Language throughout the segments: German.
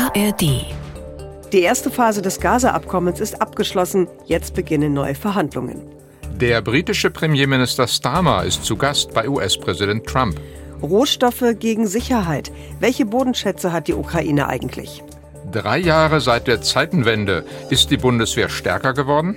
ARD. Die erste Phase des Gaza-Abkommens ist abgeschlossen. Jetzt beginnen neue Verhandlungen. Der britische Premierminister Starmer ist zu Gast bei US-Präsident Trump. Rohstoffe gegen Sicherheit. Welche Bodenschätze hat die Ukraine eigentlich? 3 Jahre seit der Zeitenwende. Ist die Bundeswehr stärker geworden?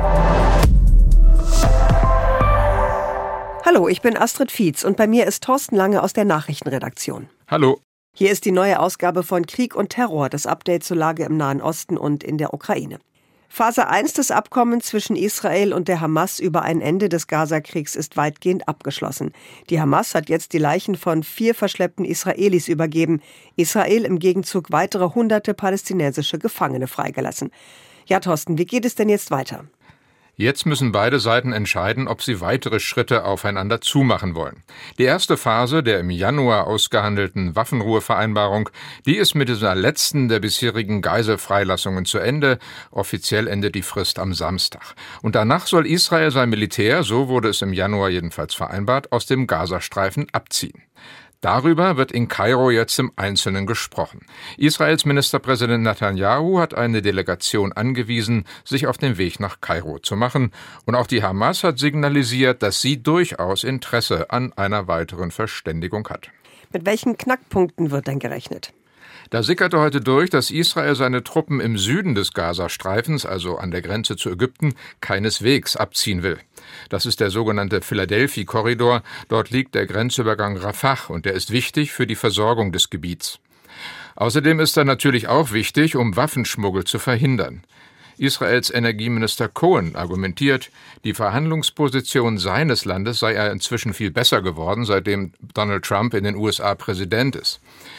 Hallo, ich bin Astrid Fietz und bei mir ist Thorsten Lange aus der Nachrichtenredaktion. Hallo. Hier ist die neue Ausgabe von Krieg und Terror, das Update zur Lage im Nahen Osten und in der Ukraine. Phase 1 des Abkommens zwischen Israel und der Hamas über ein Ende des Gaza-Kriegs ist weitgehend abgeschlossen. Die Hamas hat jetzt die Leichen von 4 verschleppten Israelis übergeben. Israel im Gegenzug weitere hunderte palästinensische Gefangene freigelassen. Ja, Thorsten, wie geht es denn jetzt weiter? Jetzt müssen beide Seiten entscheiden, ob sie weitere Schritte aufeinander zumachen wollen. Die erste Phase der im Januar ausgehandelten Waffenruhevereinbarung, die ist mit dieser letzten der bisherigen Geiselfreilassungen zu Ende. Offiziell endet die Frist am Samstag. Und danach soll Israel sein Militär, so wurde es im Januar jedenfalls vereinbart, aus dem Gazastreifen abziehen. Darüber wird in Kairo jetzt im Einzelnen gesprochen. Israels Ministerpräsident Netanyahu hat eine Delegation angewiesen, sich auf den Weg nach Kairo zu machen. Und auch die Hamas hat signalisiert, dass sie durchaus Interesse an einer weiteren Verständigung hat. Mit welchen Knackpunkten wird denn gerechnet? Da sickerte heute durch, dass Israel seine Truppen im Süden des Gazastreifens, also an der Grenze zu Ägypten, keineswegs abziehen will. Das ist der sogenannte Philadelphia-Korridor. Dort liegt der Grenzübergang Rafah und der ist wichtig für die Versorgung des Gebiets. Außerdem ist er natürlich auch wichtig, um Waffenschmuggel zu verhindern. Israels Energieminister Cohen argumentiert, die Verhandlungsposition seines Landes sei ja inzwischen viel besser geworden, seitdem Donald Trump in den USA Präsident ist.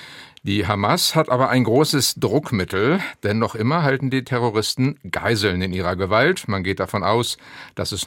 Die Hamas hat aber ein großes Druckmittel, denn noch immer halten die Terroristen Geiseln in ihrer Gewalt. Man geht davon aus, dass es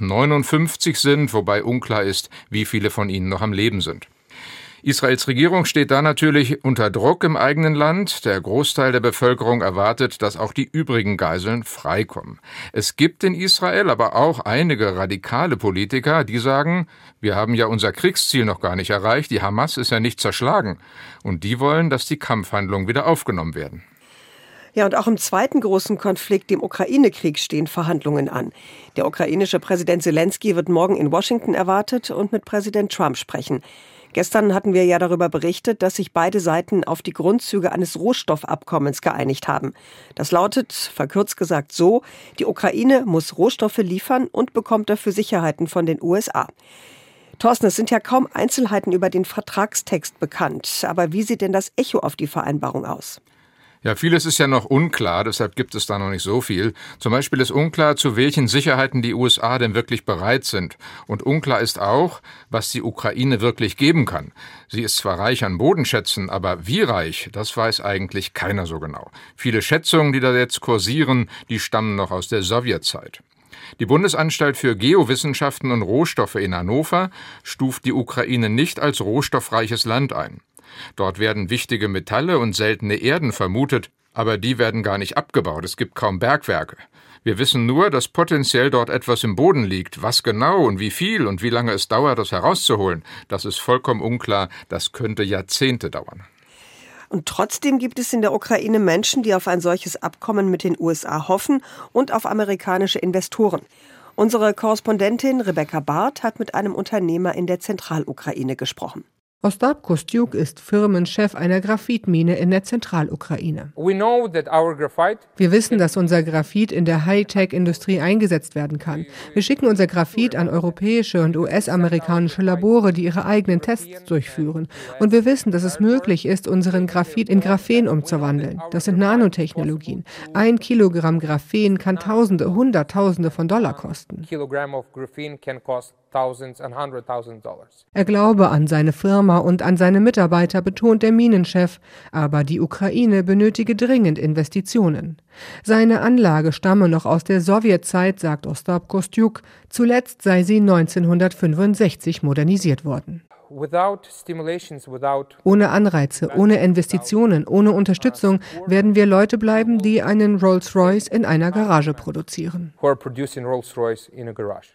59 sind, wobei unklar ist, wie viele von ihnen noch am Leben sind. Israels Regierung steht da natürlich unter Druck im eigenen Land. Der Großteil der Bevölkerung erwartet, dass auch die übrigen Geiseln freikommen. Es gibt in Israel aber auch einige radikale Politiker, die sagen, wir haben ja unser Kriegsziel noch gar nicht erreicht, die Hamas ist ja nicht zerschlagen. Und die wollen, dass die Kampfhandlungen wieder aufgenommen werden. Ja, und auch im zweiten großen Konflikt, dem Ukraine-Krieg, stehen Verhandlungen an. Der ukrainische Präsident Zelensky wird morgen in Washington erwartet und mit Präsident Trump sprechen. Gestern hatten wir ja darüber berichtet, dass sich beide Seiten auf die Grundzüge eines Rohstoffabkommens geeinigt haben. Das lautet, verkürzt gesagt so, die Ukraine muss Rohstoffe liefern und bekommt dafür Sicherheiten von den USA. Thorsten, es sind ja kaum Einzelheiten über den Vertragstext bekannt. Aber wie sieht denn das Echo auf die Vereinbarung aus? Ja, vieles ist ja noch unklar, deshalb gibt es da noch nicht so viel. Zum Beispiel ist unklar, zu welchen Sicherheiten die USA denn wirklich bereit sind. Und unklar ist auch, was die Ukraine wirklich geben kann. Sie ist zwar reich an Bodenschätzen, aber wie reich, das weiß eigentlich keiner so genau. Viele Schätzungen, die da jetzt kursieren, die stammen noch aus der Sowjetzeit. Die Bundesanstalt für Geowissenschaften und Rohstoffe in Hannover stuft die Ukraine nicht als rohstoffreiches Land ein. Dort werden wichtige Metalle und seltene Erden vermutet, aber die werden gar nicht abgebaut. Es gibt kaum Bergwerke. Wir wissen nur, dass potenziell dort etwas im Boden liegt. Was genau und wie viel und wie lange es dauert, das herauszuholen, das ist vollkommen unklar. Das könnte Jahrzehnte dauern. Und trotzdem gibt es in der Ukraine Menschen, die auf ein solches Abkommen mit den USA hoffen und auf amerikanische Investoren. Unsere Korrespondentin Rebecca Barth hat mit einem Unternehmer in der Zentralukraine gesprochen. Ostap Kostyuk ist Firmenchef einer Graphitmine in der Zentralukraine. Wir wissen, dass unser Graphit in der Hightech-Industrie eingesetzt werden kann. Wir schicken unser Graphit an europäische und US-amerikanische Labore, die ihre eigenen Tests durchführen. Und wir wissen, dass es möglich ist, unseren Graphit in Graphen umzuwandeln. Das sind Nanotechnologien. 1 Kilogramm Graphen kann Tausende, Hunderttausende von Dollar kosten. Er glaube an seine Firma und an seine Mitarbeiter, betont der Minenchef, aber die Ukraine benötige dringend Investitionen. Seine Anlage stamme noch aus der Sowjetzeit, sagt Ostap Kostyuk. Zuletzt sei sie 1965 modernisiert worden. Ohne Anreize, ohne Investitionen, ohne Unterstützung werden wir Leute bleiben, die einen Rolls-Royce in einer Garage produzieren.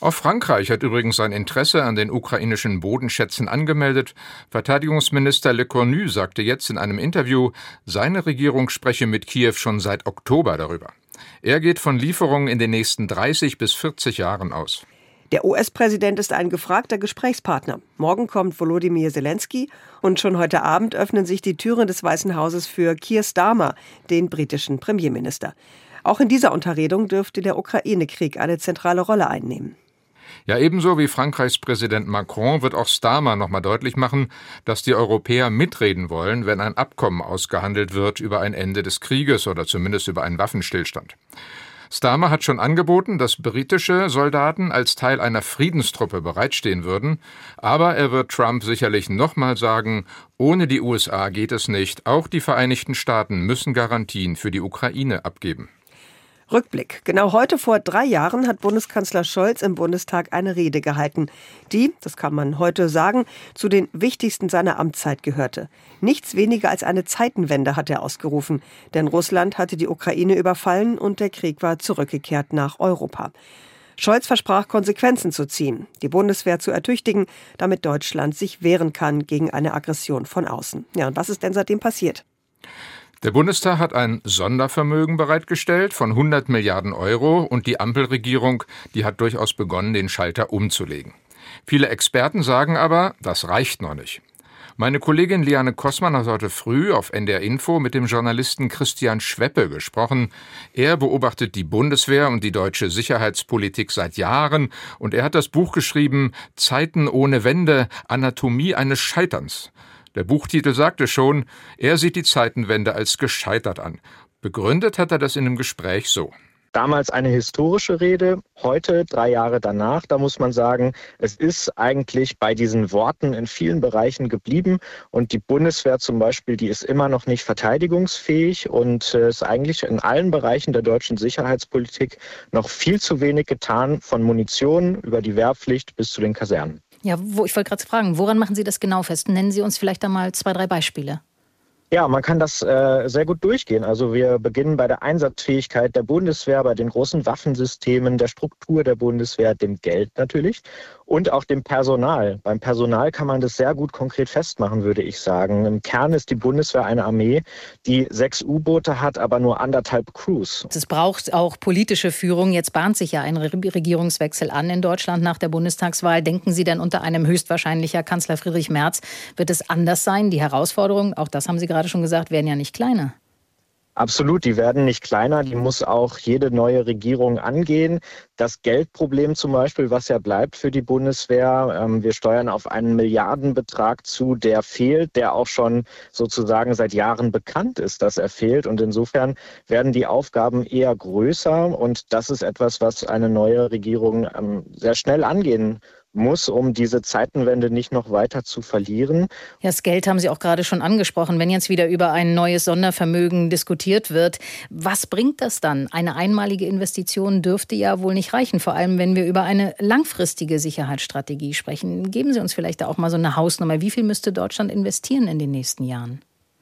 Auch Frankreich hat übrigens sein Interesse an den ukrainischen Bodenschätzen angemeldet. Verteidigungsminister Lecornu sagte jetzt in einem Interview, seine Regierung spreche mit Kiew schon seit Oktober darüber. Er geht von Lieferungen in den nächsten 30 bis 40 Jahren aus. Der US-Präsident ist ein gefragter Gesprächspartner. Morgen kommt Volodymyr Zelensky und schon heute Abend öffnen sich die Türen des Weißen Hauses für Keir Starmer, den britischen Premierminister. Auch in dieser Unterredung dürfte der Ukraine-Krieg eine zentrale Rolle einnehmen. Ja, ebenso wie Frankreichs Präsident Macron wird auch Starmer nochmal deutlich machen, dass die Europäer mitreden wollen, wenn ein Abkommen ausgehandelt wird über ein Ende des Krieges oder zumindest über einen Waffenstillstand. Starmer hat schon angeboten, dass britische Soldaten als Teil einer Friedenstruppe bereitstehen würden, aber er wird Trump sicherlich nochmal sagen, ohne die USA geht es nicht, auch die Vereinigten Staaten müssen Garantien für die Ukraine abgeben. Rückblick. Genau heute vor 3 Jahren hat Bundeskanzler Scholz im Bundestag eine Rede gehalten, die, das kann man heute sagen, zu den wichtigsten seiner Amtszeit gehörte. Nichts weniger als eine Zeitenwende hat er ausgerufen, denn Russland hatte die Ukraine überfallen und der Krieg war zurückgekehrt nach Europa. Scholz versprach, Konsequenzen zu ziehen, die Bundeswehr zu ertüchtigen, damit Deutschland sich wehren kann gegen eine Aggression von außen. Ja, und was ist denn seitdem passiert? Der Bundestag hat ein Sondervermögen bereitgestellt von 100 Milliarden Euro und die Ampelregierung, die hat durchaus begonnen, den Schalter umzulegen. Viele Experten sagen aber, das reicht noch nicht. Meine Kollegin Liane Kossmann hat heute früh auf NDR Info mit dem Journalisten Christian Schweppe gesprochen. Er beobachtet die Bundeswehr und die deutsche Sicherheitspolitik seit Jahren und er hat das Buch geschrieben, Zeiten ohne Wende, Anatomie eines Scheiterns. Der Buchtitel sagte schon, er sieht die Zeitenwende als gescheitert an. Begründet hat er das in einem Gespräch so. Damals eine historische Rede, heute 3 Jahre danach, da muss man sagen, es ist eigentlich bei diesen Worten in vielen Bereichen geblieben und die Bundeswehr zum Beispiel, die ist immer noch nicht verteidigungsfähig und ist eigentlich in allen Bereichen der deutschen Sicherheitspolitik noch viel zu wenig getan, von Munition über die Wehrpflicht bis zu den Kasernen. Ja, ich wollte gerade fragen, woran machen Sie das genau fest? Nennen Sie uns vielleicht einmal 2, 3 Beispiele. Ja, man kann das sehr gut durchgehen. Also wir beginnen bei der Einsatzfähigkeit der Bundeswehr, bei den großen Waffensystemen, der Struktur der Bundeswehr, dem Geld natürlich und auch dem Personal. Beim Personal kann man das sehr gut konkret festmachen, würde ich sagen. Im Kern ist die Bundeswehr eine Armee, die 6 U-Boote hat, aber nur 1,5 Crews. Es braucht auch politische Führung. Jetzt bahnt sich ja ein Regierungswechsel an in Deutschland nach der Bundestagswahl. Denken Sie denn unter einem höchstwahrscheinlicher Kanzler Friedrich Merz, wird es anders sein? Die Herausforderungen, auch das haben Sie gerade schon gesagt, werden ja nicht kleiner. Absolut, die werden nicht kleiner, die muss auch jede neue Regierung angehen. Das Geldproblem zum Beispiel, was ja bleibt für die Bundeswehr, wir steuern auf einen Milliardenbetrag zu, der fehlt, der auch schon sozusagen seit Jahren bekannt ist, dass er fehlt. Und insofern werden die Aufgaben eher größer und das ist etwas, was eine neue Regierung sehr schnell angehen muss, um diese Zeitenwende nicht noch weiter zu verlieren. Ja, das Geld haben Sie auch gerade schon angesprochen. Wenn jetzt wieder über ein neues Sondervermögen diskutiert wird, was bringt das dann? Eine einmalige Investition dürfte ja wohl nicht reichen, vor allem wenn wir über eine langfristige Sicherheitsstrategie sprechen. Geben Sie uns vielleicht da auch mal so eine Hausnummer. Wie viel müsste Deutschland investieren in den nächsten Jahren?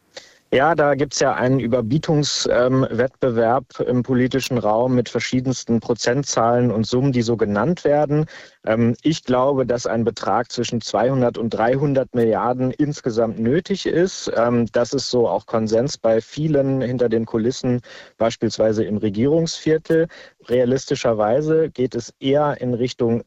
Ja, da gibt's ja einen Überbietungswettbewerb im politischen Raum mit verschiedensten Prozentzahlen und Summen, die so genannt werden. Ich glaube, dass ein Betrag zwischen 200 und 300 Milliarden insgesamt nötig ist. Das ist so auch Konsens bei vielen hinter den Kulissen, beispielsweise im Regierungsviertel. Realistischerweise geht es eher in Richtung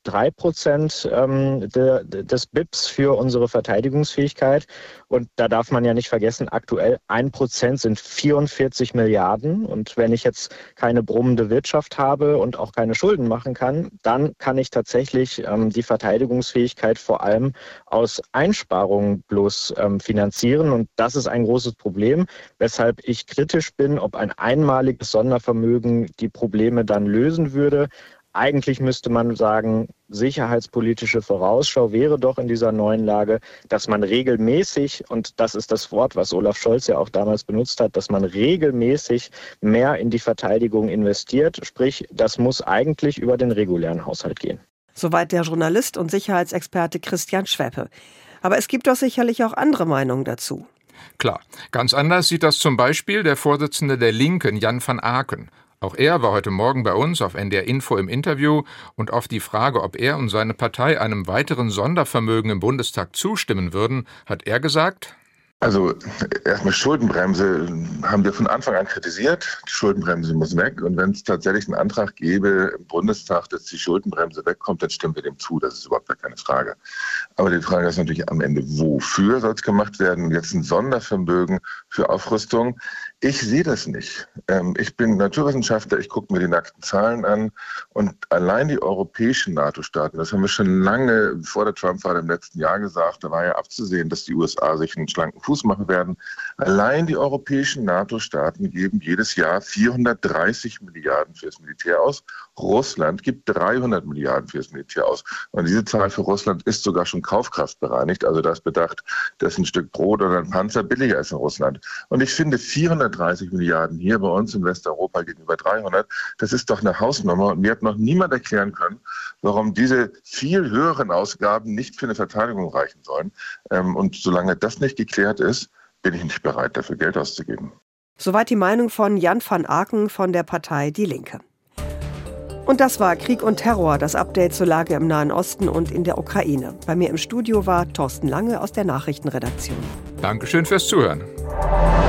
3% des BIPs für unsere Verteidigungsfähigkeit. Und da darf man ja nicht vergessen, aktuell 1% sind 44 Milliarden. Und wenn ich jetzt keine brummende Wirtschaft habe und auch keine Schulden machen kann, dann kann ich tatsächlich die Verteidigungsfähigkeit vor allem aus Einsparungen bloß finanzieren. Und das ist ein großes Problem, weshalb ich kritisch bin, ob ein einmaliges Sondervermögen die Probleme dann lösen würde. Eigentlich müsste man sagen, sicherheitspolitische Vorausschau wäre doch in dieser neuen Lage, dass man regelmäßig, und das ist das Wort, was Olaf Scholz ja auch damals benutzt hat, dass man regelmäßig mehr in die Verteidigung investiert. Sprich, das muss eigentlich über den regulären Haushalt gehen. Soweit der Journalist und Sicherheitsexperte Christian Schweppe. Aber es gibt doch sicherlich auch andere Meinungen dazu. Klar, ganz anders sieht das zum Beispiel der Vorsitzende der Linken, Jan van Aken. Auch er war heute Morgen bei uns auf NDR Info im Interview und auf die Frage, ob er und seine Partei einem weiteren Sondervermögen im Bundestag zustimmen würden, hat er gesagt: Also erstmal Schuldenbremse haben wir von Anfang an kritisiert. Die Schuldenbremse muss weg. Und wenn es tatsächlich einen Antrag gäbe im Bundestag, dass die Schuldenbremse wegkommt, dann stimmen wir dem zu. Das ist überhaupt gar keine Frage. Aber die Frage ist natürlich am Ende, wofür soll es gemacht werden? Jetzt ein Sondervermögen für Aufrüstung. Ich sehe das nicht. Ich bin Naturwissenschaftler, ich gucke mir die nackten Zahlen an und allein die europäischen NATO-Staaten, das haben wir schon lange vor der Trump-Wahl im letzten Jahr gesagt, da war ja abzusehen, dass die USA sich einen schlanken Fuß machen werden. Allein die europäischen NATO-Staaten geben jedes Jahr 430 Milliarden fürs Militär aus. Russland gibt 300 Milliarden fürs Militär aus. Und diese Zahl für Russland ist sogar schon kaufkraftbereinigt. Also das bedacht, dass ein Stück Brot oder ein Panzer billiger ist in Russland. Und ich finde 430 Milliarden hier bei uns in Westeuropa gegenüber 300, das ist doch eine Hausnummer. Und mir hat noch niemand erklären können, warum diese viel höheren Ausgaben nicht für eine Verteidigung reichen sollen. Und solange das nicht geklärt ist, bin ich nicht bereit, dafür Geld auszugeben. Soweit die Meinung von Jan van Aken von der Partei Die Linke. Und das war Krieg und Terror, das Update zur Lage im Nahen Osten und in der Ukraine. Bei mir im Studio war Thorsten Lange aus der Nachrichtenredaktion. Dankeschön fürs Zuhören.